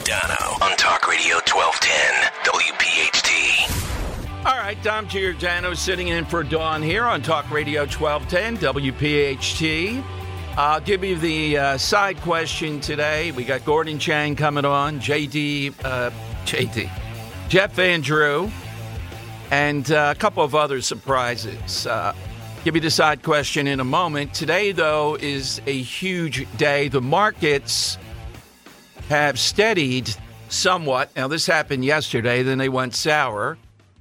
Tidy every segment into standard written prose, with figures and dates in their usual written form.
Giordano on Talk Radio 1210 WPHT. All right, Dom Giordano sitting in for Dawn here on Talk Radio 1210 WPHT. I'll give you the side question today. We got Gordon Chang coming on, Jeff Van Drew, and a couple of other surprises. Give you the side question in a moment. Today, though, is a huge day. The markets have steadied somewhat. Now, this happened yesterday, then they went sour.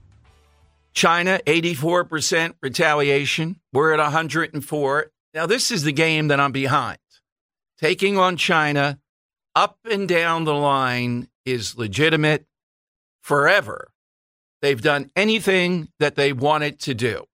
China, 84% retaliation. We're at 104. Now, this is the game that I'm behind. Taking on China up and down the line is legitimate forever. They've done anything that they wanted to do.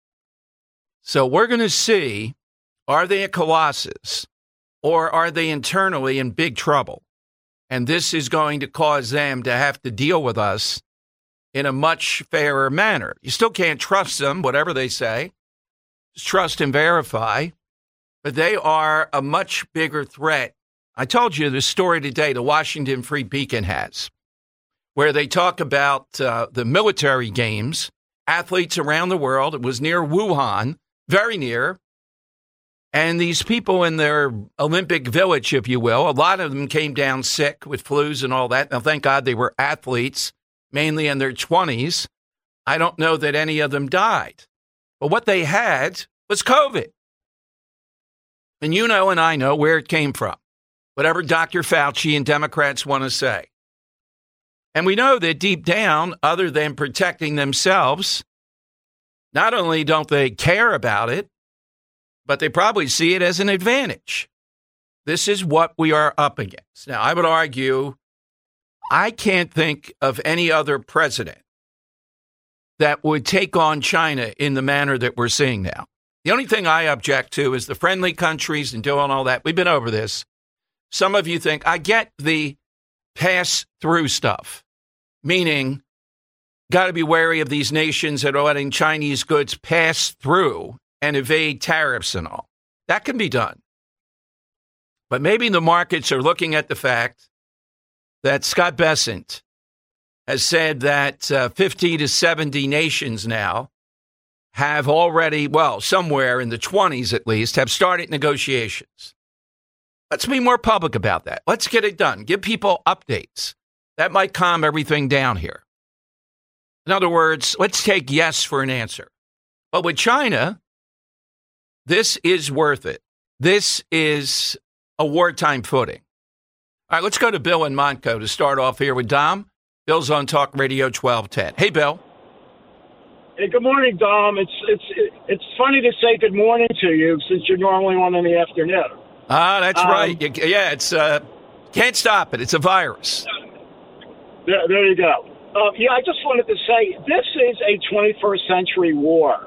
So we're going to see, are they a colossus or are they internally in big trouble? And this is going to cause them to have to deal with us in a much fairer manner. You still can't trust them, whatever they say. Just trust and verify. But they are a much bigger threat. I told you the story today the Washington Free Beacon has, where they talk about the military games, athletes around the world. It was near Wuhan, very near. And these people in their Olympic village, if you will, a lot of them came down sick with flus and all that. Now, thank God they were athletes, mainly in their 20s. I don't know that any of them died. But what they had was COVID. And you know and I know where it came from, whatever Dr. Fauci and Democrats want to say. And we know that deep down, other than protecting themselves, not only don't they care about it, but they probably see it as an advantage. This is what we are up against. Now, I would argue I can't think of any other president that would take on China in the manner that we're seeing now. The only thing I object to is the friendly countries and doing all that. We've been over this. Some of you think, I get the pass-through stuff, meaning got to be wary of these nations that are letting Chinese goods pass through and evade tariffs and all. That can be done. But maybe the markets are looking at the fact that Scott Bessent has said that 50 to 70 nations now have already, well, somewhere in the 20s at least, have started negotiations. Let's be more public about that. Let's get it done. Give people updates. That might calm everything down here. In other words, let's take yes for an answer. But with China, this is worth it. This is a wartime footing. All right, let's go to Bill in Montco to start off here with Dom. Bill's on Talk Radio 1210. Hey, Bill. Hey, good morning, Dom. It's funny to say good morning to you since you're normally on in the afternoon. Ah, that's right. Yeah, it's can't stop it. It's a virus. There you go. I just wanted to say this is a 21st century war.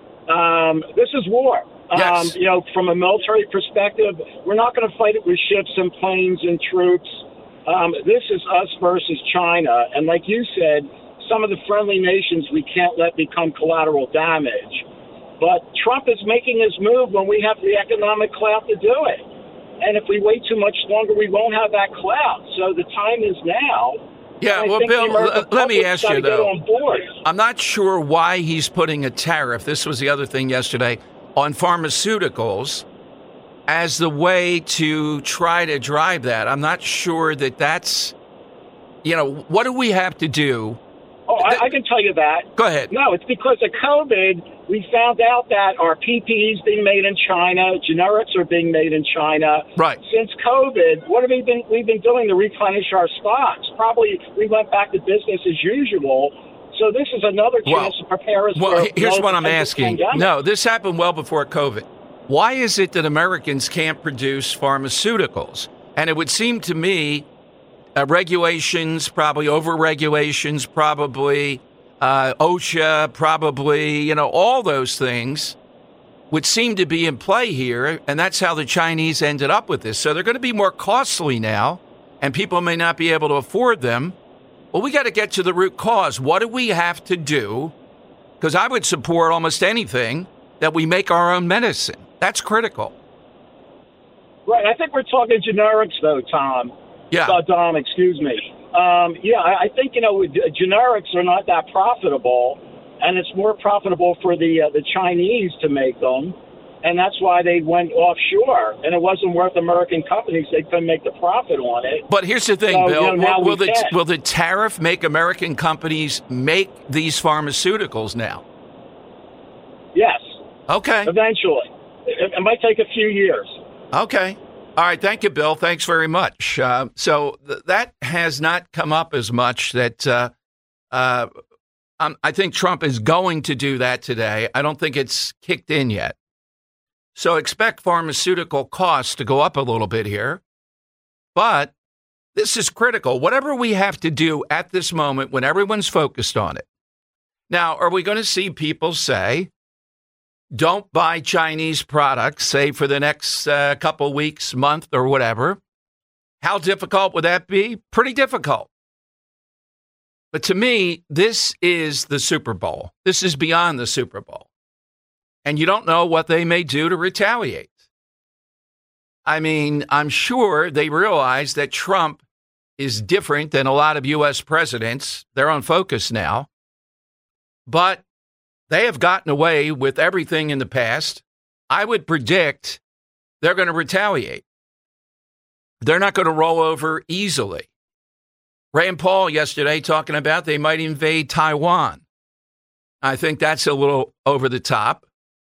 This is war. Yes. From a military perspective, we're not going to fight it with ships and planes and troops. This is us versus China. And like you said, some of the friendly nations we can't let become collateral damage. But Trump is making his move when we have the economic clout to do it. And if we wait too much longer, we won't have that clout. So the time is now. Yeah, well, Bill, let me ask you, though. I'm not sure why he's putting a tariff. This was the other thing yesterday on pharmaceuticals as the way to try to drive that. I'm not sure that that's, what do we have to do? Oh, I can tell you that. Go ahead. No, it's because of COVID. We found out that our PPE is being made in China. Generics are being made in China. Right. Since COVID, what have we've been doing to replenish our stocks? Probably we went back to business as usual. So this is another chance to prepare us for here's what I'm asking. Pandemic. No, this happened well before COVID. Why is it that Americans can't produce pharmaceuticals? And it would seem to me regulations, probably over-regulations, probably OSHA, probably, all those things would seem to be in play here, and that's how the Chinese ended up with this. So they're going to be more costly now, and people may not be able to afford them. Well, we got to get to the root cause. What do we have to do? Because I would support almost anything that we make our own medicine. That's critical. Right. I think we're talking generics, though, Tom. Yeah. Dom, excuse me. I think, generics are not that profitable, and it's more profitable for the Chinese to make them. And that's why they went offshore. And it wasn't worth American companies. They couldn't make the profit on it. But here's the thing, So, Bill. Will the can. tariff make American companies make these pharmaceuticals now? Yes, Okay. eventually. It might take a few years. Okay. All right. Thank you, Bill. Thanks very much. That has not come up as much that I think Trump is going to do that today. I don't think it's kicked in yet. So expect pharmaceutical costs to go up a little bit here. But this is critical. Whatever we have to do at this moment when everyone's focused on it. Now, are we going to see people say, don't buy Chinese products, say, for the next couple weeks, month, or whatever? How difficult would that be? Pretty difficult. But to me, this is the Super Bowl. This is beyond the Super Bowl. And you don't know what they may do to retaliate. I mean, I'm sure they realize that Trump is different than a lot of U.S. presidents. They're on focus now. But they have gotten away with everything in the past. I would predict they're going to retaliate. They're not going to roll over easily. Rand Paul yesterday talking about they might invade Taiwan. I think that's a little over the top.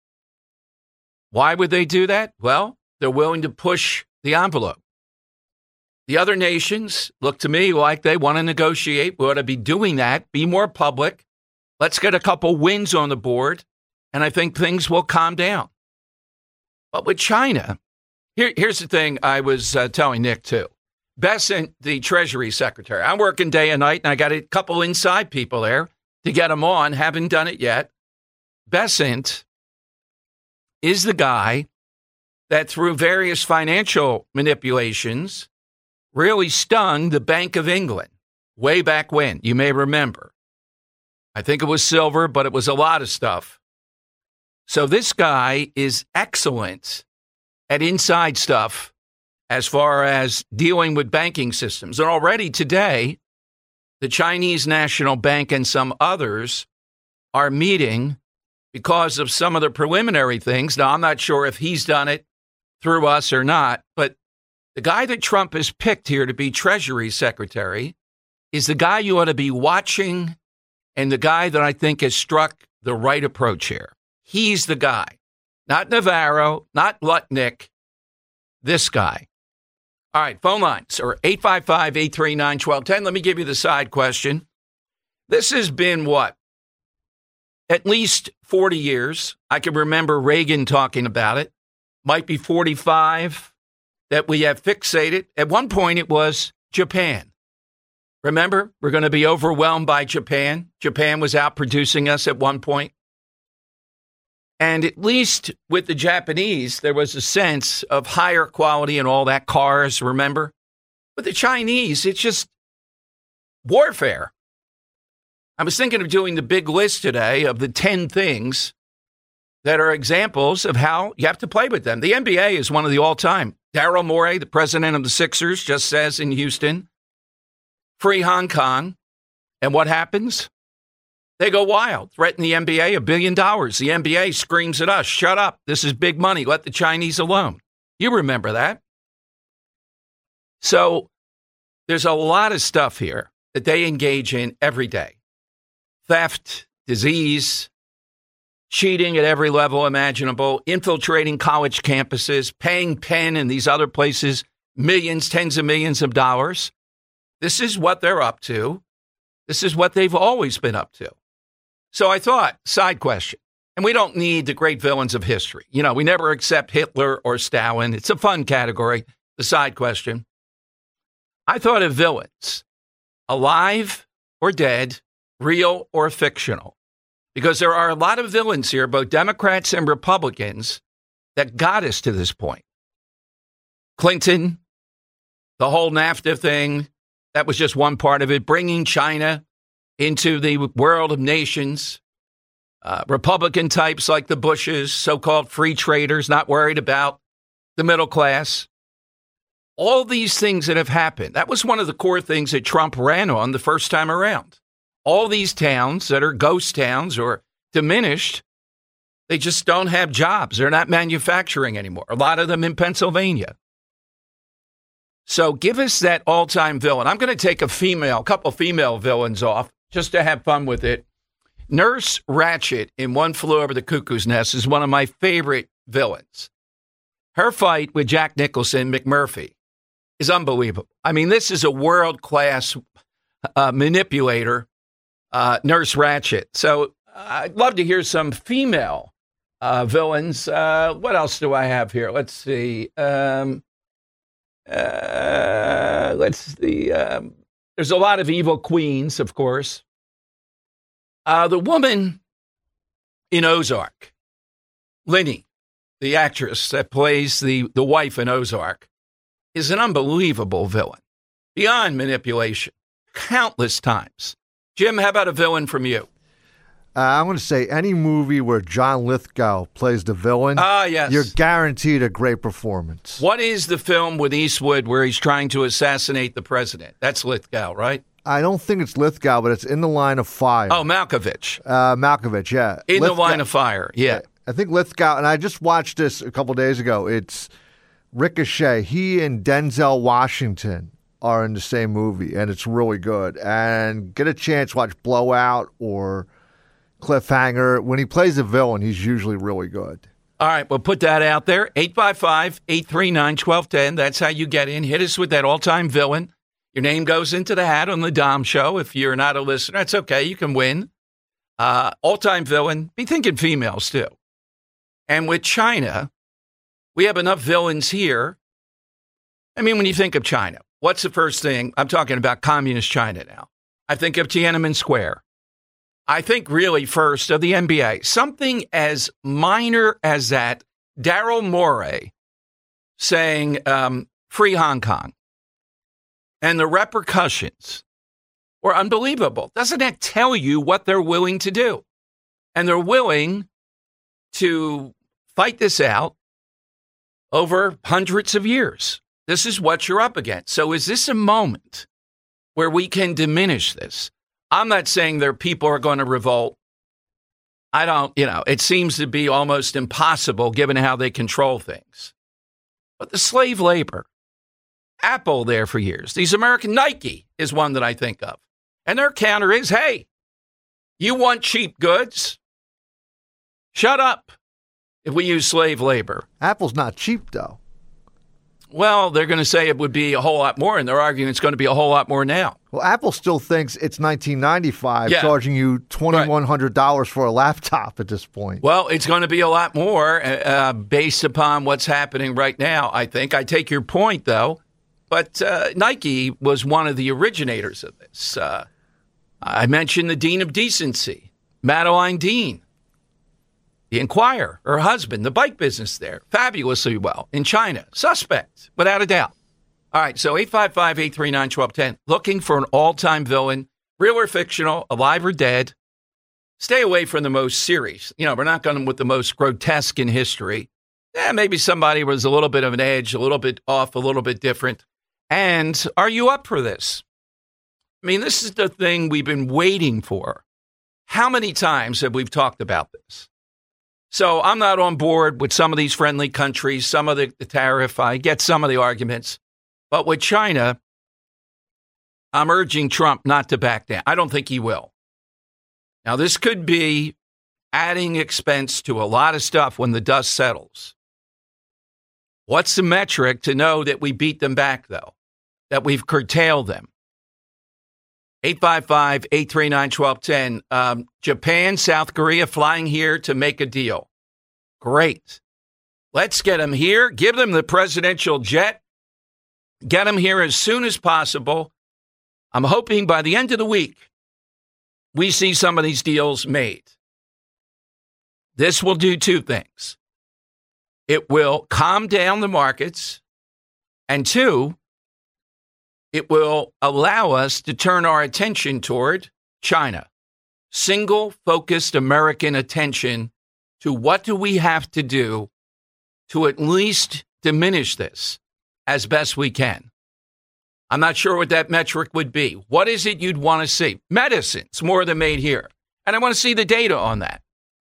Why would they do that? Well, they're willing to push the envelope. The other nations look to me like they want to negotiate. We ought to be doing that, be more public. Let's get a couple wins on the board, and I think things will calm down. But with China, here's the thing I was telling Nick, too. Bessent, the Treasury Secretary, I'm working day and night, and I got a couple inside people there to get them on. Haven't done it yet. Bessent is the guy that through various financial manipulations really stung the Bank of England way back when. You may remember. I think it was silver, but it was a lot of stuff. So this guy is excellent at inside stuff as far as dealing with banking systems. And already today, the Chinese National Bank and some others are meeting because of some of the preliminary things. Now, I'm not sure if he's done it through us or not, but the guy that Trump has picked here to be Treasury Secretary is the guy you ought to be watching and the guy that I think has struck the right approach here. He's the guy, not Navarro, not Lutnick, this guy. All right, phone lines are 855-839-1210. Let me give you the side question. This has been what? At least 40 years. I can remember Reagan talking about it. Might be 45 that we have fixated. At one point, it was Japan. Remember, we're going to be overwhelmed by Japan. Japan was outproducing us at one point. And at least with the Japanese, there was a sense of higher quality and all that, cars, remember? With the Chinese, it's just warfare. I was thinking of doing the big list today of the 10 things that are examples of how you have to play with them. The NBA is one of the all-time. Daryl Morey, the president of the Sixers, just says in Houston, free Hong Kong. And what happens? They go wild, threaten the NBA $1 billion. The NBA screams at us, shut up. This is big money. Let the Chinese alone. You remember that. So there's a lot of stuff here that they engage in every day. Theft, disease, cheating at every level imaginable, infiltrating college campuses, paying Penn and these other places millions, tens of millions of dollars. This is what they're up to. This is what they've always been up to. So I thought, side question, and we don't need the great villains of history. You know, we never accept Hitler or Stalin. It's a fun category, the side question. I thought of villains, alive or dead, real or fictional, because there are a lot of villains here, both Democrats and Republicans, that got us to this point. Clinton, the whole NAFTA thing, that was just one part of it, bringing China into the world of nations. Republican types like the Bushes, so-called free traders, not worried about the middle class. All these things that have happened, that was one of the core things that Trump ran on the first time around. All these towns that are ghost towns or diminished, they just don't have jobs. They're not manufacturing anymore. A lot of them in Pennsylvania. So give us that all-time villain. I'm going to take a couple female villains off just to have fun with it. Nurse Ratched in One Flew Over the Cuckoo's Nest is one of my favorite villains. Her fight with Jack Nicholson, McMurphy, is unbelievable. I mean, this is a world-class manipulator, Nurse Ratched. So I'd love to hear some female villains. What else do I have here? Let's see. There's a lot of evil queens, of course. The woman in Ozark, Linny, the actress that plays the wife in Ozark, is an unbelievable villain, beyond manipulation, countless times. Jim, how about a villain from you? I'm going to say any movie where John Lithgow plays the villain, yes, you're guaranteed a great performance. What is the film with Eastwood where he's trying to assassinate the president? That's Lithgow, right? I don't think it's Lithgow, but it's In the Line of Fire. Oh, Malkovich. Malkovich, yeah. In the Line of Fire, yeah. I think Lithgow, and I just watched this a couple days ago. It's Ricochet. He and Denzel Washington are in the same movie, and it's really good. And get a chance, watch Blowout or Cliffhanger. When he plays a villain, he's usually really good. All right, we'll put that out there. 855-839-1210. That's how you get in. Hit us with that all-time villain. Your name goes into the hat on the Dom Show. If you're not a listener, that's okay. You can win. All-time villain. Be thinking females, too. And with China, we have enough villains here. I mean, when you think of China, what's the first thing? I'm talking about communist China now. I think of Tiananmen Square. I think really first of the NBA. Something as minor as that, Daryl Morey saying, free Hong Kong. And the repercussions were unbelievable. Doesn't that tell you what they're willing to do? And they're willing to fight this out over hundreds of years. This is what you're up against. So is this a moment where we can diminish this? I'm not saying their people are going to revolt. I don't, it seems to be almost impossible given how they control things. But the slave labor, Apple there for years. These American, Nike is one that I think of. And their counter is, hey, you want cheap goods? Shut up if we use slave labor. Apple's not cheap, though. Well, they're going to say it would be a whole lot more, and they're arguing it's going to be a whole lot more now. Well, Apple still thinks it's $1995, charging you $2,100 for a laptop at this point. Well, it's going to be a lot more based upon what's happening right now, I think. I take your point, though. But Nike was one of the originators of this. I mentioned the Dean of Decency, Madeline Dean. The Enquirer, her husband, the bike business there, fabulously well in China. Suspect, without a doubt. All right, so 855-839-1210. Looking for an all-time villain, real or fictional, alive or dead. Stay away from the most serious. We're not going with the most grotesque in history. Maybe somebody was a little bit of an edge, a little bit off, a little bit different. And are you up for this? I mean, this is the thing we've been waiting for. How many times have we talked about this? So I'm not on board with some of these friendly countries, some of the tariff. I get some of the arguments. But with China, I'm urging Trump not to back down. I don't think he will. Now, this could be adding expense to a lot of stuff when the dust settles. What's the metric to know that we beat them back, though, that we've curtailed them? 855-839-1210. Japan, South Korea flying here to make a deal. Great. Let's get them here. Give them the presidential jet. Get them here as soon as possible. I'm hoping by the end of the week, we see some of these deals made. This will do two things. It will calm down the markets. And two, it will allow us to turn our attention toward China. Single-focused American attention to what do we have to do to at least diminish this. as best we can. I'm not sure what that metric would be. What is it you'd want to see? Medicines, more than made here. And I want to see the data on that.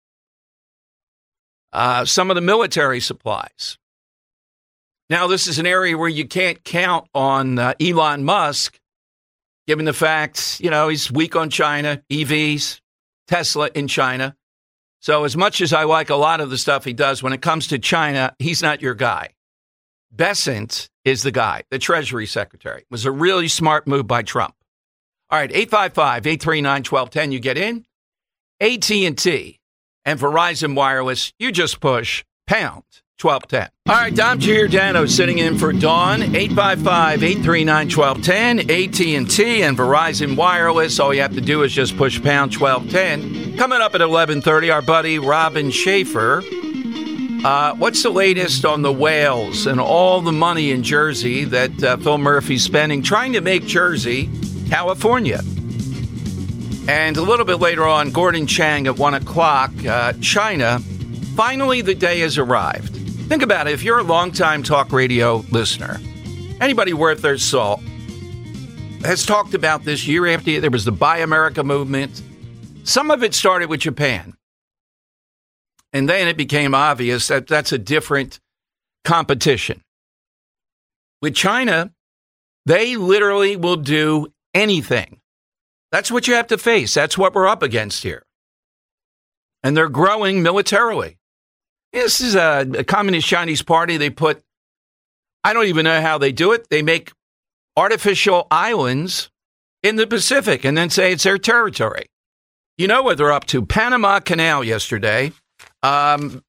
Some of the military supplies. Now, this is an area where you can't count on Elon Musk, given the fact, he's weak on China, EVs, Tesla in China. So as much as I like a lot of the stuff he does, when it comes to China, he's not your guy. Bessent is the guy, the Treasury Secretary. It was a really smart move by Trump. All right, 855-839-1210, you get in. AT&T and Verizon Wireless, you just push pound 1210. All right, Dom Giordano sitting in for Dawn, 855-839-1210, AT&T and Verizon Wireless. All you have to do is just push pound 1210. Coming up at 11:30, our buddy Robin Schaefer. What's the latest on the whales and all the money in Jersey that Phil Murphy's spending trying to make Jersey California? And a little bit later on, Gordon Chang at 1 o'clock, China. Finally, the day has arrived. Think about it. If you're a longtime talk radio listener, anybody worth their salt has talked about this year after year. There was the Buy America movement. Some of it started with Japan. And then it became obvious that that's a different competition. With China, they literally will do anything. That's what you have to face. That's what we're up against here. And they're growing militarily. This is a Communist Chinese Party. They put, I don't even know how they do it. They make artificial islands in the Pacific and then say it's their territory. You know what they're up to. Panama Canal yesterday. Pete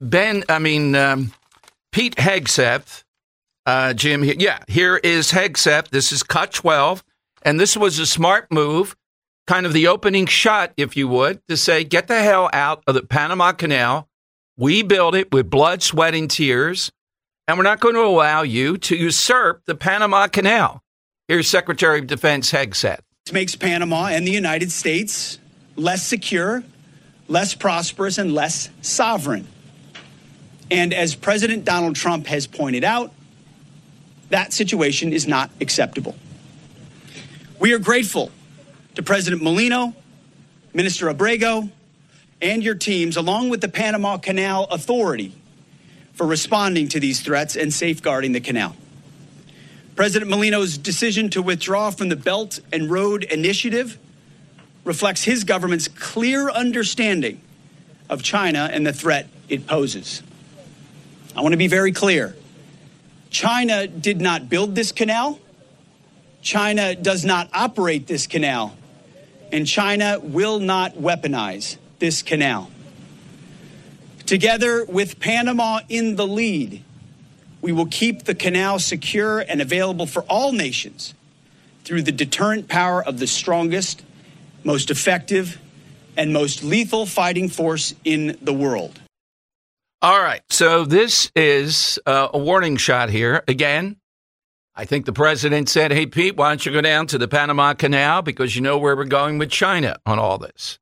Hegseth, Jim, here is Hegseth. This is cut 12. And this was a smart move, kind of the opening shot, if you would, to say, get the hell out of the Panama Canal. We built it with blood, sweat, and tears, and we're not going to allow you to usurp the Panama Canal. Here's Secretary of Defense Hegseth. It makes Panama and the United States less secure, less prosperous, and less sovereign. And as President Donald Trump has pointed out, that situation is not acceptable. We are grateful to President Molino, Minister Abrego, and your teams, along with the Panama Canal Authority, for responding to these threats and safeguarding the canal. President Molino's decision to withdraw from the Belt and Road Initiative reflects his government's clear understanding of China and the threat it poses. I want to be very clear. China did not build this canal. China does not operate this canal. And China will not weaponize this canal. Together with Panama in the lead, we will keep the canal secure and available for all nations through the deterrent power of the strongest, most effective, and most lethal fighting force in the world. All right, so this is a warning shot here. Again, I think the president said, hey, Pete, why don't you go down to the Panama Canal because you know where we're going with China on all this.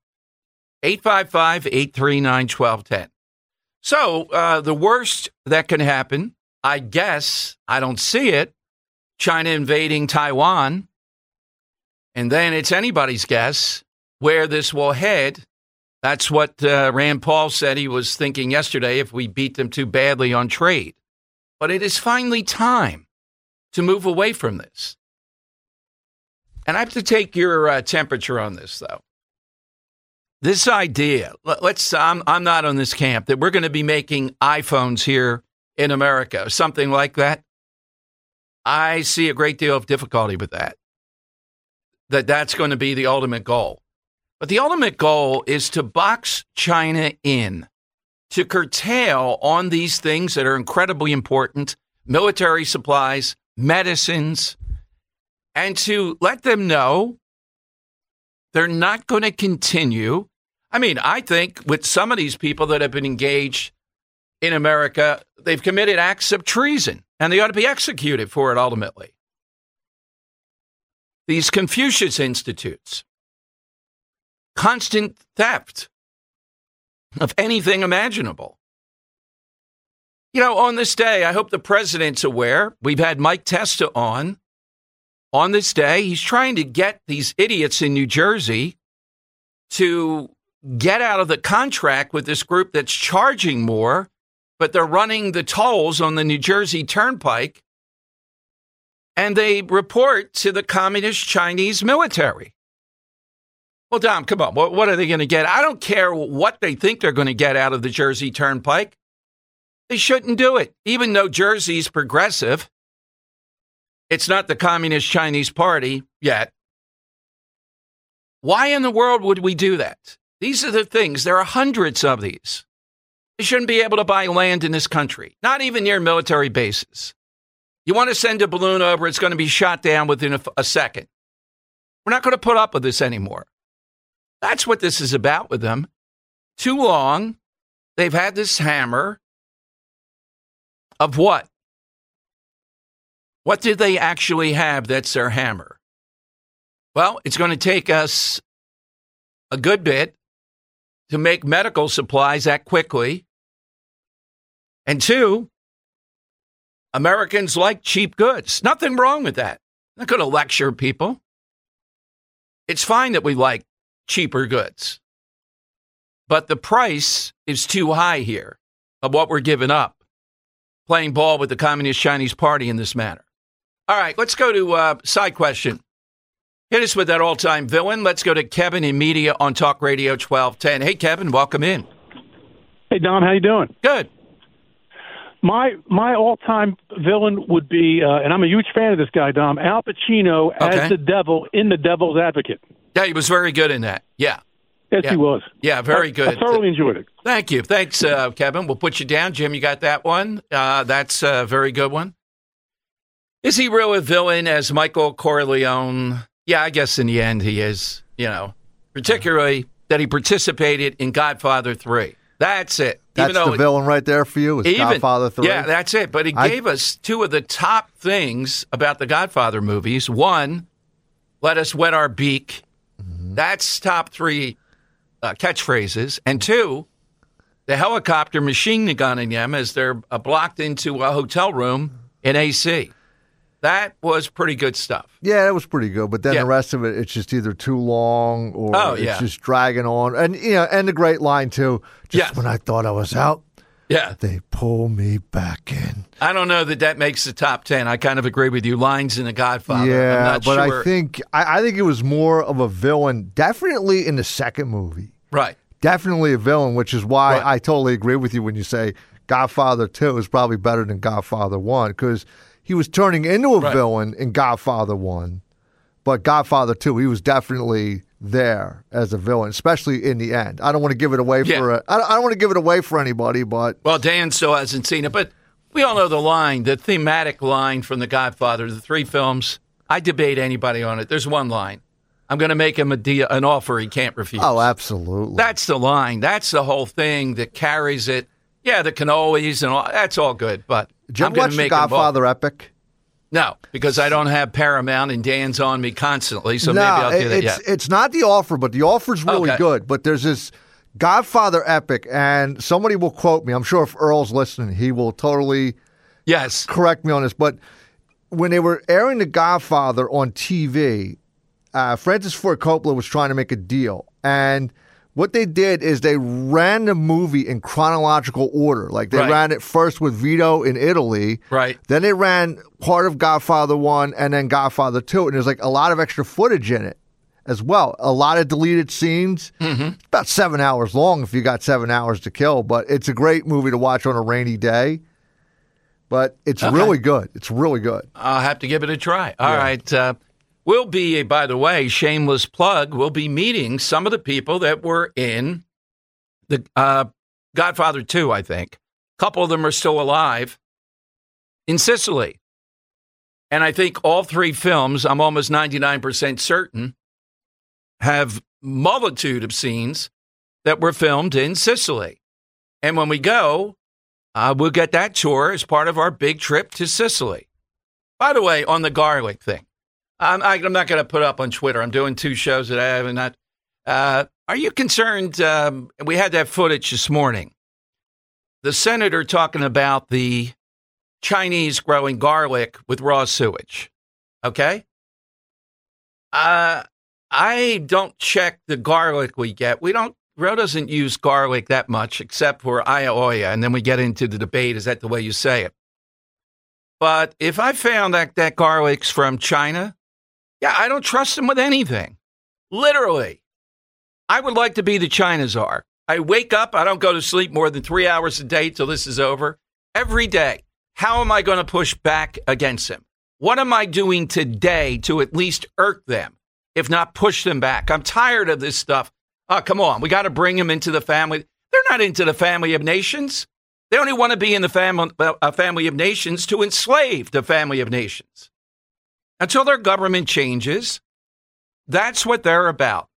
855-839-1210. So the worst that can happen, I guess, I don't see it, China invading Taiwan. And then it's anybody's guess where this will head. That's what Rand Paul said he was thinking yesterday if we beat them too badly on trade. But it is finally time to move away from this. And I have to take your temperature on this, though. This idea, I'm not on this camp, that we're going to be making iPhones here in America, something like that. I see a great deal of difficulty with that. That's going to be the ultimate goal. But the ultimate goal is to box China in, to curtail on these things that are incredibly important, military supplies, medicines, and to let them know they're not going to continue. I mean, I think with some of these people that have been engaged in America, they've committed acts of treason, and they ought to be executed for it ultimately. These Confucius Institutes, constant theft of anything imaginable. On this day, I hope the president's aware. We've had Mike Testa on this day. He's trying to get these idiots in New Jersey to get out of the contract with this group that's charging more, but they're running the tolls on the New Jersey Turnpike, and they report to the Communist Chinese military. Well, Dom, come on. What are they going to get? I don't care what they think they're going to get out of the Jersey Turnpike. They shouldn't do it. Even though Jersey's progressive, it's not the Communist Chinese Party yet. Why in the world would we do that? These are the things. There are hundreds of these. They shouldn't be able to buy land in this country, not even near military bases. You want to send a balloon over, it's going to be shot down within a second. We're not going to put up with this anymore. That's what this is about with them. Too long, they've had this hammer of what? What did they actually have that's their hammer? Well, it's going to take us a good bit to make medical supplies that quickly. And two, Americans like cheap goods. Nothing wrong with that. I'm not going to lecture people. It's fine that we like cheaper goods. But the price is too high here of what we're giving up, playing ball with the Communist Chinese Party in this manner. All right, let's go to side question. Hit us with that all-time villain. Let's go to Kevin in media on Talk Radio 1210. Hey, Kevin, welcome in. Hey, Dom, how you doing? Good. My all-time villain would be, and I'm a huge fan of this guy, Dom, Al Pacino as the devil in The Devil's Advocate. Yeah, he was very good in that. Yeah. Yes, he was. Yeah, very good. I thoroughly enjoyed it. Thank you. Thanks, Kevin. We'll put you down. Jim, you got that one? That's a very good one. Is he really a villain as Michael Corleone? Yeah, I guess in the end he is, particularly that he participated in Godfather 3. That's it. That's the villain right there for you, is Godfather 3? Yeah, that's it. But he gave us two of the top things about the Godfather movies. One, let us wet our beak. Mm-hmm. That's top three catchphrases. And two, the helicopter machine gunning them as they're blocked into a hotel room in AC. That was pretty good stuff. Yeah, that was pretty good. But then the rest of it, it's just either too long or it's just dragging on. And, and the great line, too. Just when I thought I was out, they pull me back in. I don't know that makes the top 10. I kind of agree with you. Lines in The Godfather. Yeah, I'm not but sure. I think it was more of a villain, definitely in the second movie. Right. Definitely a villain, which is why I totally agree with you when you say Godfather 2 is probably better than Godfather 1, because he was turning into a villain in Godfather 1, but Godfather 2, he was definitely there as a villain, especially in the end. I don't want to give it away I don't want to give it away for anybody, but Dan still hasn't seen it, but we all know the thematic line from The Godfather, the three films. I debate anybody on it. There's one line. I'm going to make him an offer he can't refuse. Oh, absolutely. That's the line. That's the whole thing that carries it. Yeah, the cannolis and all, that's all good, but did you ever watch The Godfather Epic? No, because I don't have Paramount and Dan's on me constantly, so maybe I'll do that. It's not The Offer, but The Offer's really good. But there's this Godfather Epic, and somebody will quote me. I'm sure if Earl's listening, he will totally correct me on this. But when they were airing The Godfather on TV, Francis Ford Coppola was trying to make a deal, and what they did is they ran the movie in chronological order. Like they ran it first with Vito in Italy. Right. Then they ran part of Godfather 1 and then Godfather 2. And there's like a lot of extra footage in it as well. A lot of deleted scenes. Mm-hmm. It's about 7 hours long if you got 7 hours to kill. But it's a great movie to watch on a rainy day. But it's really good. It's really good. I'll have to give it a try. All right. We'll be, by the way, shameless plug, we'll be meeting some of the people that were in the Godfather 2, I think. A couple of them are still alive in Sicily. And I think all three films, I'm almost 99% certain, have multitude of scenes that were filmed in Sicily. And when we go, we'll get that tour as part of our big trip to Sicily. By the way, on the garlic thing. I'm not going to put up on Twitter. I'm doing two shows that I have not. Are you concerned? We had that footage this morning. the senator talking about the Chinese growing garlic with raw sewage. Okay? I don't check the garlic we get. Ro doesn't use garlic that much except for ayahuasca, and then we get into the debate, is that the way you say it? But if I found that garlic's from China, yeah, I don't trust them with anything. Literally. I would like to be the China czar. I wake up, I don't go to sleep more than 3 hours a day till this is over. Every day. How am I going to push back against them? What am I doing today to at least irk them, if not push them back? I'm tired of this stuff. Oh, come on. We got to bring them into the family. They're not into the family of nations. They only want to be in the family of nations to enslave the family of nations. Until their government changes, that's what they're about.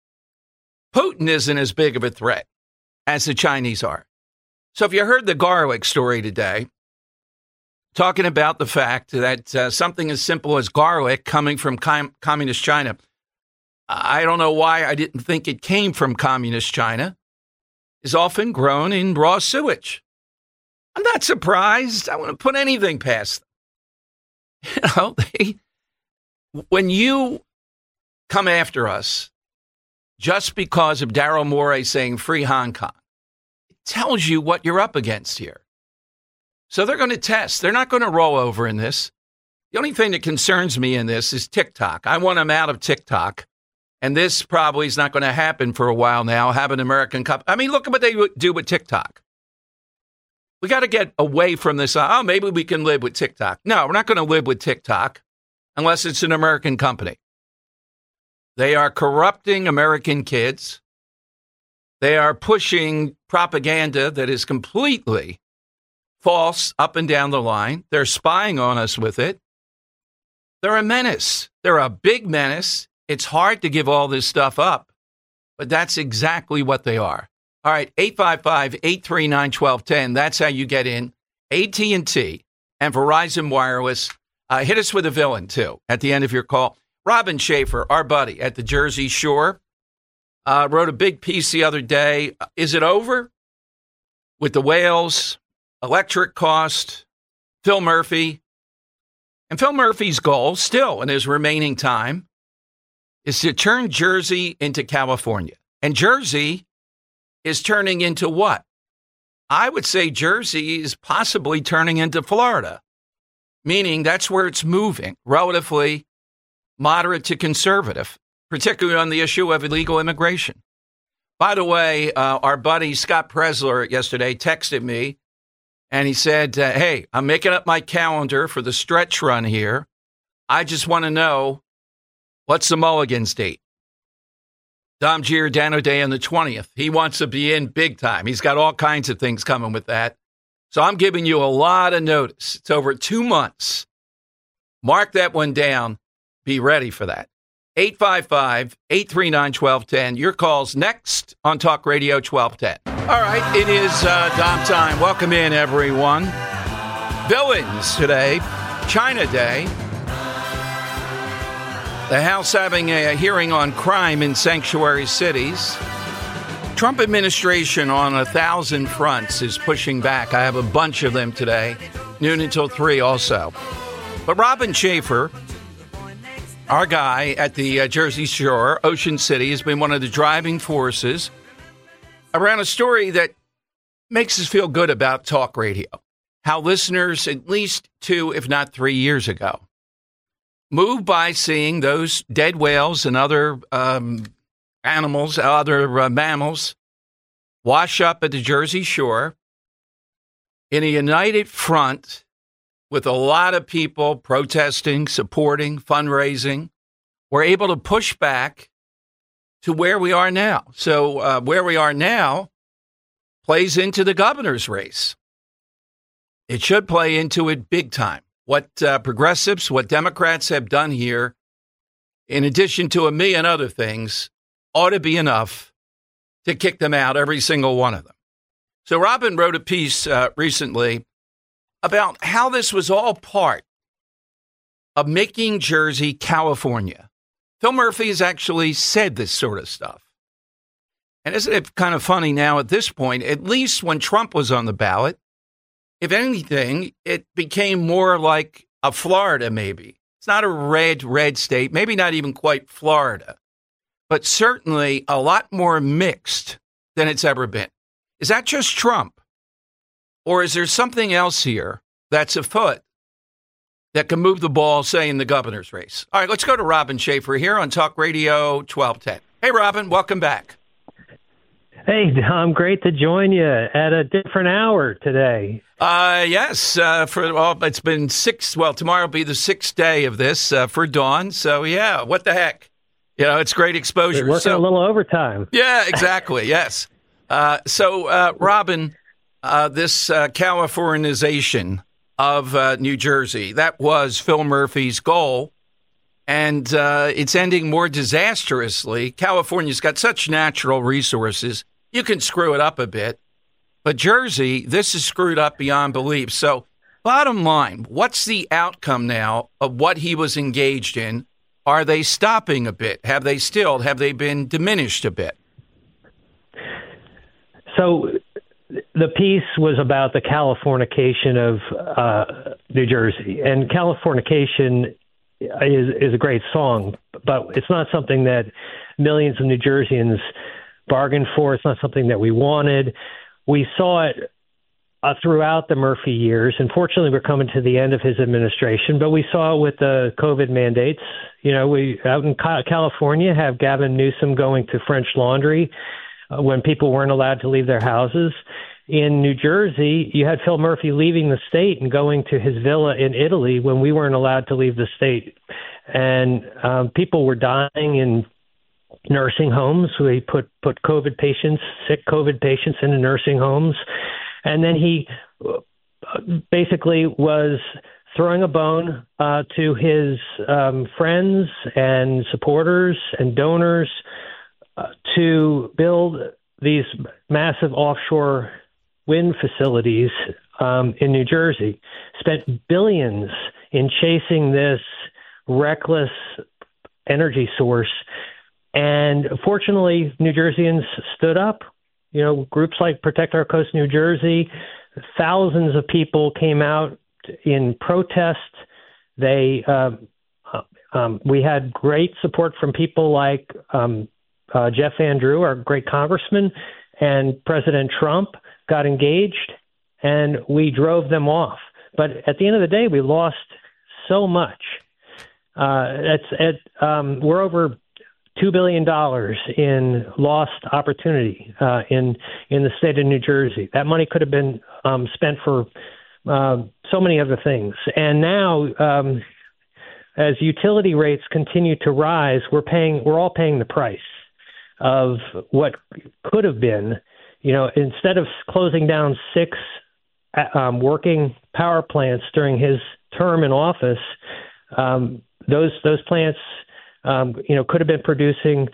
Putin isn't as big of a threat as the Chinese are. So if you heard the garlic story today, talking about the fact that something as simple as garlic coming from communist China, I don't know why I didn't think it came from communist China, is often grown in raw sewage. I'm not surprised. I wouldn't put anything past them. When you come after us just because of Daryl Morey saying free Hong Kong, it tells you what you're up against here. So they're going to test. They're not going to roll over in this. The only thing that concerns me in this is TikTok. I want them out of TikTok. And this probably is not going to happen for a while now, have an American company. I mean, look at what they do with TikTok. We got to get away from this. Oh, maybe we can live with TikTok. No, we're not going to live with TikTok unless it's an American company. They are corrupting American kids. They are pushing propaganda that is completely false up and down the line. They're spying on us with it. They're a menace. They're a big menace. It's hard to give all this stuff up, but that's exactly what they are. All right, 855-839-1210. That's how you get in. AT&T and Verizon Wireless. Hit us with a villain, too, at the end of your call. Robin Schaefer, our buddy at the Jersey Shore, wrote a big piece the other day. Is it over with the whales, electric cost, Phil Murphy? And Phil Murphy's goal still in his remaining time is to turn Jersey into California. And Jersey is turning into what? I would say Jersey is possibly turning into Florida, meaning that's where it's moving, relatively moderate to conservative, particularly on the issue of illegal immigration. By the way, our buddy Scott Presler yesterday texted me, and he said, hey, I'm making up my calendar for the stretch run here. I just want to know, what's the Mulligan's date? Dom Giordano Day on the 20th. He wants to be in big time. He's got all kinds of things coming with that. So I'm giving you a lot of notice. It's over 2 months. Mark that one down. Be ready for that. 855-839-1210. Your call's next on Talk Radio 1210. All right, it is Dom time. Welcome in, everyone. Villains today, China Day. The House having a hearing on crime in sanctuary cities. Trump administration on 1,000 fronts is pushing back. I have a bunch of them today, noon until 3 also. But Robin Schaefer, our guy at the Jersey Shore, Ocean City, has been one of the driving forces around a story that makes us feel good about talk radio. How listeners, at least 2, if not 3 years ago, moved by seeing those dead whales and other animals, other mammals, wash up at the Jersey Shore in a united front with a lot of people protesting, supporting, fundraising. We're able to push back to where we are now. So where we are now plays into the governor's race. It should play into it big time. What progressives, what Democrats have done here, in addition to a million other things, ought to be enough to kick them out, every single one of them. So Robin wrote a piece recently about how this was all part of making Jersey California. Phil Murphy has actually said this sort of stuff. And isn't it kind of funny now at this point, at least when Trump was on the ballot, if anything, it became more like a Florida maybe. It's not a red state, maybe not even quite Florida, but certainly a lot more mixed than it's ever been. Is that just Trump? Or is there something else here that's afoot that can move the ball, say, in the governor's race? All right, let's go to Robin Schaefer here on Talk Radio 1210. Hey, Robin, welcome back. Hey, Dom, great to join you at a different hour today. Yes, it's been tomorrow will be the 6th day of this for Dawn. So, yeah, what the heck? It's great exposure. We're working a little overtime. Yeah, exactly, yes. Robin, this Californization of New Jersey, that was Phil Murphy's goal, and it's ending more disastrously. California's got such natural resources. You can screw it up a bit. But Jersey, this is screwed up beyond belief. So bottom line, what's the outcome now of what he was engaged in? Are they stopping a bit? Have they been diminished a bit? So the piece was about the Californication of New Jersey. And Californication is a great song, but it's not something that millions of New Jerseyans bargained for. It's not something that we wanted. We saw it throughout the Murphy years. Unfortunately, we're coming to the end of his administration, but we saw it with the COVID mandates. We out in California have Gavin Newsom going to French Laundry when people weren't allowed to leave their houses. In New Jersey, you had Phil Murphy leaving the state and going to his villa in Italy when we weren't allowed to leave the state. And people were dying in nursing homes. We put sick COVID patients into nursing homes. And then he basically was throwing a bone to his friends and supporters and donors to build these massive offshore wind facilities in New Jersey. Spent billions in chasing this reckless energy source. And fortunately, New Jerseyans stood up. Groups like Protect Our Coast New Jersey, thousands of people came out in protest. We had great support from people like Jeff Van Drew, our great congressman, and President Trump got engaged, and we drove them off. But at the end of the day, we lost so much. We're over $2 billion in lost opportunity in the state of New Jersey. That money could have been spent for so many other things. And now, as utility rates continue to rise, we're all paying the price of what could have been. Instead of closing down 6 working power plants during his term in office, those plants could have been producing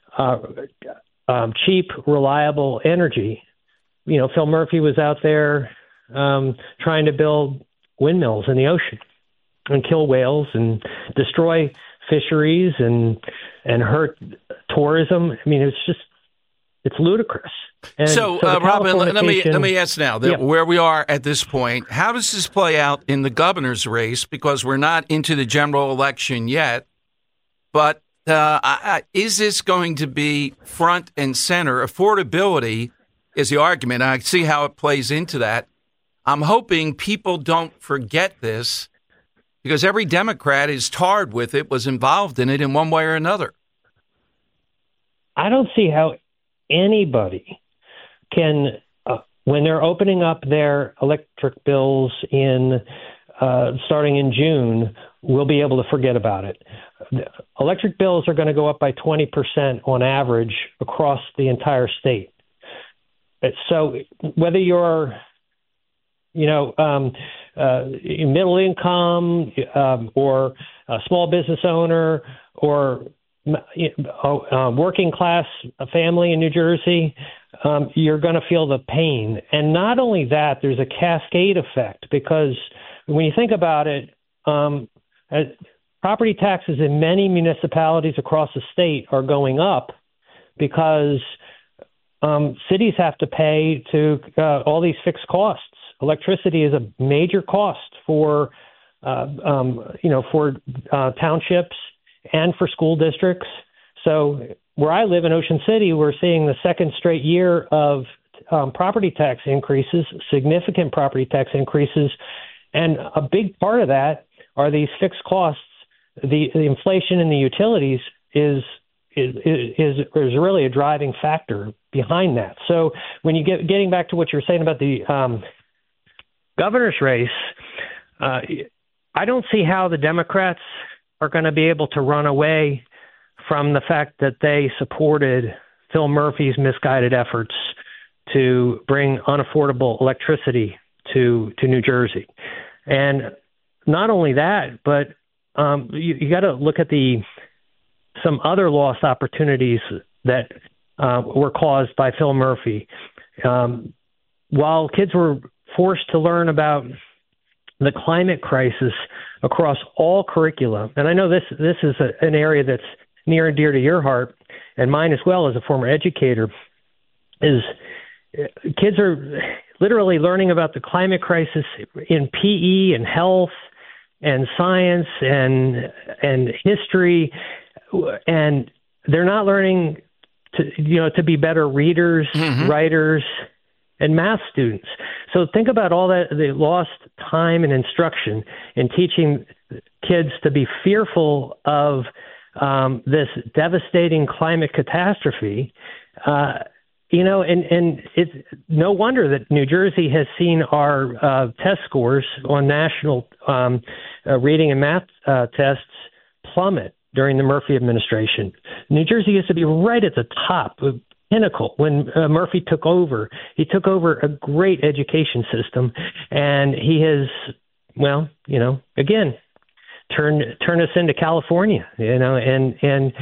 cheap, reliable energy. Phil Murphy was out there trying to build windmills in the ocean and kill whales and destroy fisheries and hurt tourism. I mean, it's ludicrous. And so Robin, let me ask now where we are at this point. How does this play out in the governor's race? Because we're not into the general election yet. But is this going to be front and center? Affordability is the argument. I see how it plays into that. I'm hoping people don't forget this because every Democrat is tarred with it, was involved in it in one way or another. I don't see how anybody can, when they're opening up their electric bills starting in June, will be able to forget about it. Electric bills are going to go up by 20% on average across the entire state. So whether you're, middle income or a small business owner or working class family in New Jersey, you're going to feel the pain. And not only that, there's a cascade effect because when you think about it, property taxes in many municipalities across the state are going up because cities have to pay to all these fixed costs. Electricity is a major cost for townships and for school districts. So where I live in Ocean City, we're seeing the second straight year of property tax increases, significant property tax increases, and a big part of that are these fixed costs. The inflation in the utilities is really a driving factor behind that. So when you getting back to what you were saying about the governor's race, I don't see how the Democrats are going to be able to run away from the fact that they supported Phil Murphy's misguided efforts to bring unaffordable electricity to New Jersey. And not only that, but you got to look at some other lost opportunities that were caused by Phil Murphy. While kids were forced to learn about the climate crisis across all curricula, and I know this is an area that's near and dear to your heart, and mine as well as a former educator, is kids are literally learning about the climate crisis in PE and health and science and history, and they're not learning to be better readers, writers, and math students. So think about all that, the lost time and instruction in teaching kids to be fearful of this devastating climate catastrophe. And it's no wonder that New Jersey has seen our test scores on national reading and math tests plummet during the Murphy administration. New Jersey used to be right at the top, pinnacle. When Murphy took over, he took over a great education system, and he has, again, turn us into California, and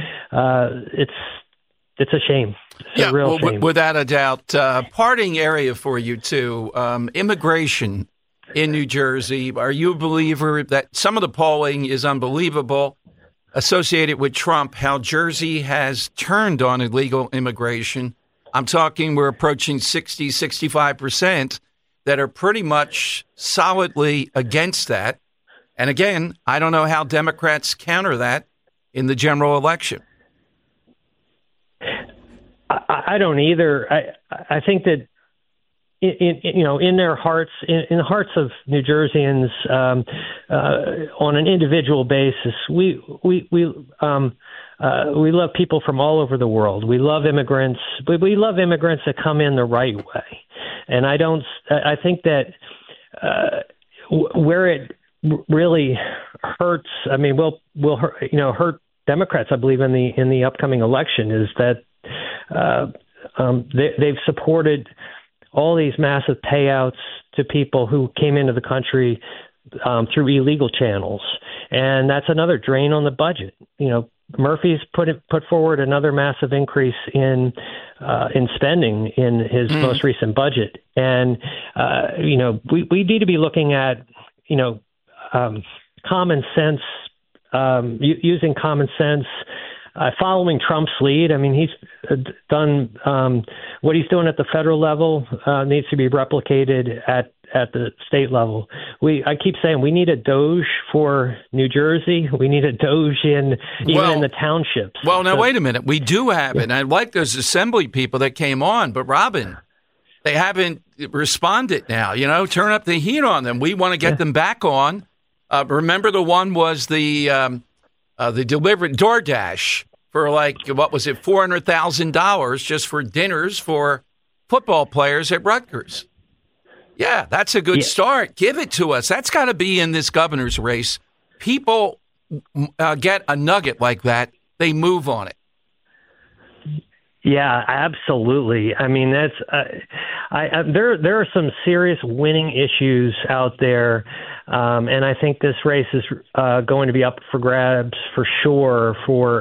it's a shame. It's a real shame. Without a doubt. Parting area for you, too, immigration in New Jersey. Are you a believer that some of the polling is unbelievable associated with Trump, how Jersey has turned on illegal immigration? I'm talking we're approaching 60, 65% that are pretty much solidly against that. And again, I don't know how Democrats counter that in the general election. I don't either. I think that in their hearts, in the hearts of New Jerseyans, on an individual basis, we love people from all over the world. We love immigrants, but we love immigrants that come in the right way. And I think that where it really hurts, will hurt Democrats, I believe, in the upcoming election, is that they've supported all these massive payouts to people who came into the country through illegal channels, and that's another drain on the budget. Murphy's put forward another massive increase in spending in his most recent budget, and we need to be looking at common sense, using common sense. Following Trump's lead, he's done what he's doing at the federal level needs to be replicated at the state level. I keep saying we need a Doge for New Jersey. We need a Doge in the townships. Well, now wait a minute. We do have it. And I like those assembly people that came on, but Robin, they haven't responded now. Turn up the heat on them. We want to get them back on. Remember, the one was the delivered DoorDash for $400,000 just for dinners for football players at Rutgers. Yeah, that's a good start. Give it to us. That's got to be in this governor's race. People get a nugget like that, they move on it. Yeah, absolutely. That's there are some serious winning issues out there, and I think this race is going to be up for grabs for sure.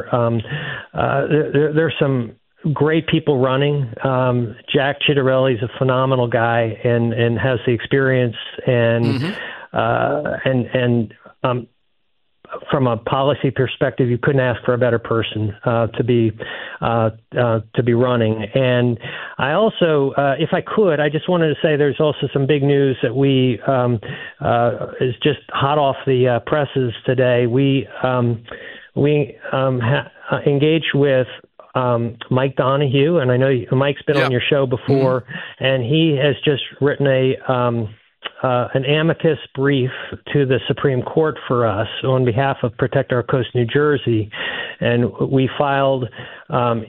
There's some great people running. Jack Ciattarelli is a phenomenal guy and has the experience and from a policy perspective, you couldn't ask for a better person to be to be running. And I also, if I could, I just wanted to say there's also some big news that we is just hot off the presses today. We engaged with Mike Donahue, and I know Mike's been on your show before, and he has just written an amicus brief to the Supreme Court for us on behalf of Protect Our Coast, New Jersey, and we filed an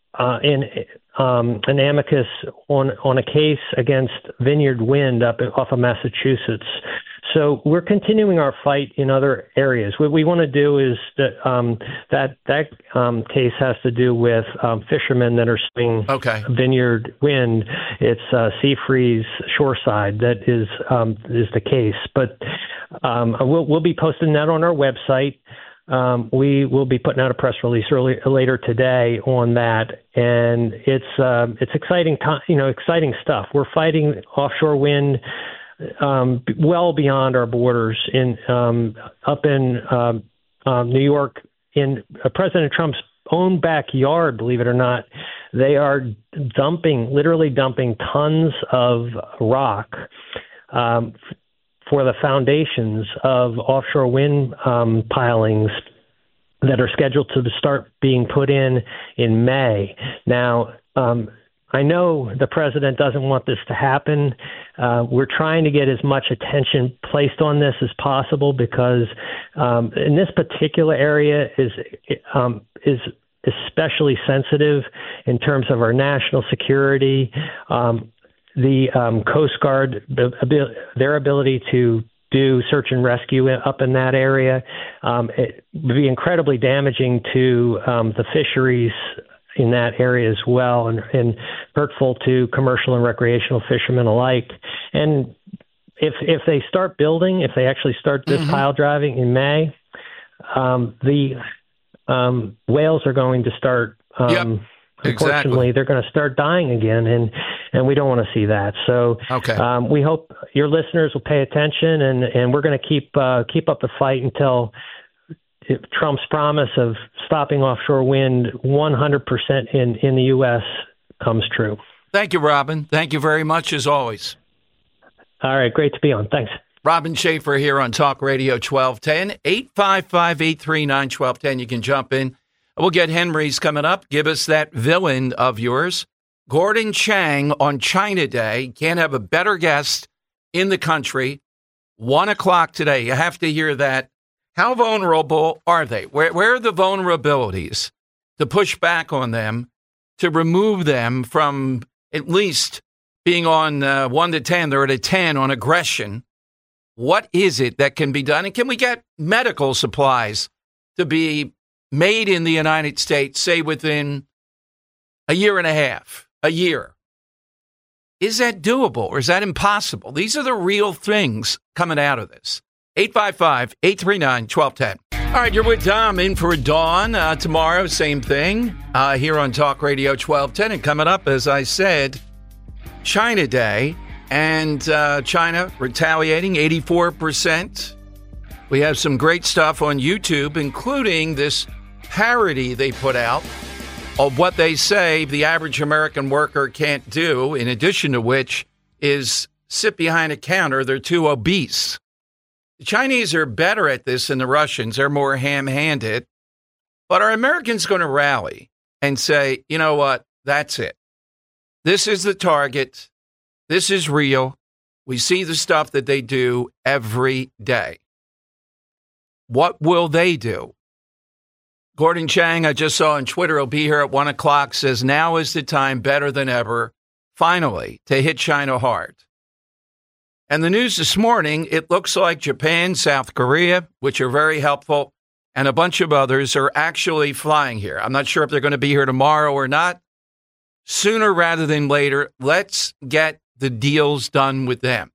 amicus on a case against Vineyard Wind off of Massachusetts. So we're continuing our fight in other areas. What we want to do is that case has to do with fishermen that are suing Vineyard Wind. It's Seafreeze Shoreside that is the case. But we'll be posting that on our website. We will be putting out a press release later today on that, and it's exciting exciting stuff. We're fighting offshore wind well beyond our borders up in New York, in President Trump's own backyard. Believe it or not, they are literally dumping tons of rock for the foundations of offshore wind pilings that are scheduled to start being put in May. Now, I know the president doesn't want this to happen. We're trying to get as much attention placed on this as possible because in this particular area is especially sensitive in terms of our national security. The Coast Guard, their ability to do search and rescue up in that area, it would be incredibly damaging to the fisheries in that area as well, and hurtful to commercial and recreational fishermen alike. And if they start building, if they actually start this pile driving in May, the whales are going to start. Unfortunately, they're going to start dying again, and we don't want to see that. So we hope your listeners will pay attention, and we're going to keep up the fight until Trump's promise of stopping offshore wind 100% in the U.S. comes true. Thank you, Robin. Thank you very much, as always. All right. Great to be on. Thanks. Robin Schaefer here on Talk Radio 1210, 855-839-1210. You can jump in. We'll get Henry's coming up. Give us that villain of yours. Gordon Chang on China Day. Can't have a better guest in the country. 1 o'clock today. You have to hear that. How vulnerable are they? Where are the vulnerabilities to push back on them, to remove them from at least being on 1 to 10? They're at a 10 on aggression. What is it that can be done? And can we get medical supplies to be made in the United States, say within a year and a half, a year? Is that doable or is that impossible? These are the real things coming out of this. 855-839-1210. All right, you're with Dom in for Dawn. Tomorrow, same thing here on Talk Radio 1210. And coming up, as I said, China Day, and China retaliating 84%. We have some great stuff on YouTube, including this parody they put out of what they say the average American worker can't do, in addition to which is sit behind a counter. They're too obese. The Chinese are better at this than the Russians. They're more ham-handed. But are Americans going to rally and say, you know what, that's it? This is the target. This is real. We see the stuff that they do every day. What will they do? Gordon Chang, I just saw on Twitter, will be here at 1 o'clock, says now is the time, better than ever, finally, to hit China hard. And the news this morning, it looks like Japan, South Korea, which are very helpful, and a bunch of others are actually flying here. I'm not sure if they're going to be here tomorrow or not. Sooner rather than later, let's get the deals done with them.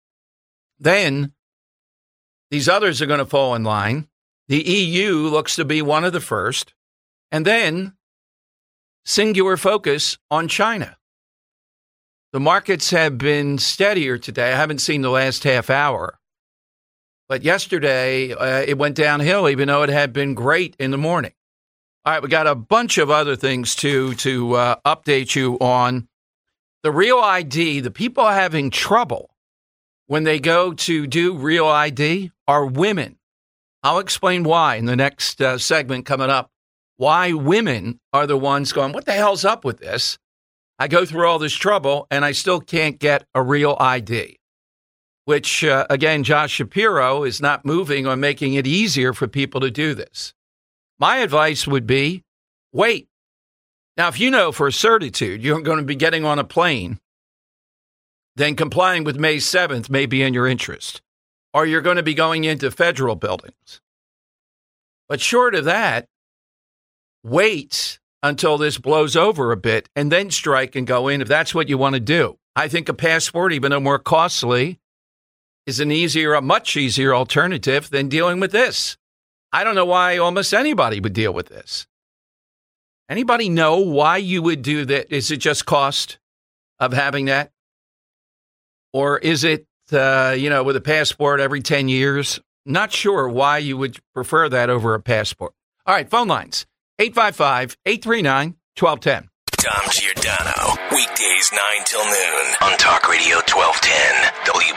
Then these others are going to fall in line. The EU looks to be one of the first. And then singular focus on China. The markets have been steadier today. I haven't seen the last half hour. But yesterday, it went downhill, even though it had been great in the morning. All right, we got a bunch of other things, too, to update you on. The Real ID, the people having trouble when they go to do Real ID are women. I'll explain why in the next segment coming up. Why women are the ones going, what the hell's up with this? I go through all this trouble, and I still can't get a Real ID, which, again, Josh Shapiro is not moving on making it easier for people to do this. My advice would be, wait. Now, if you know for a certitude you're going to be getting on a plane, then complying with May 7th may be in your interest, or you're going to be going into federal buildings. But short of that, wait until this blows over a bit and then strike and go in if that's what you want to do. I think a passport, even though more costly, is a much easier alternative than dealing with this. I don't know why almost anybody would deal with this. Anybody know why you would do that? Is it just cost of having that? Or is it, with a passport every 10 years? Not sure why you would prefer that over a passport. All right, phone lines, 855-839-1210. Dom Giordano, weekdays 9 till noon on Talk Radio 1210,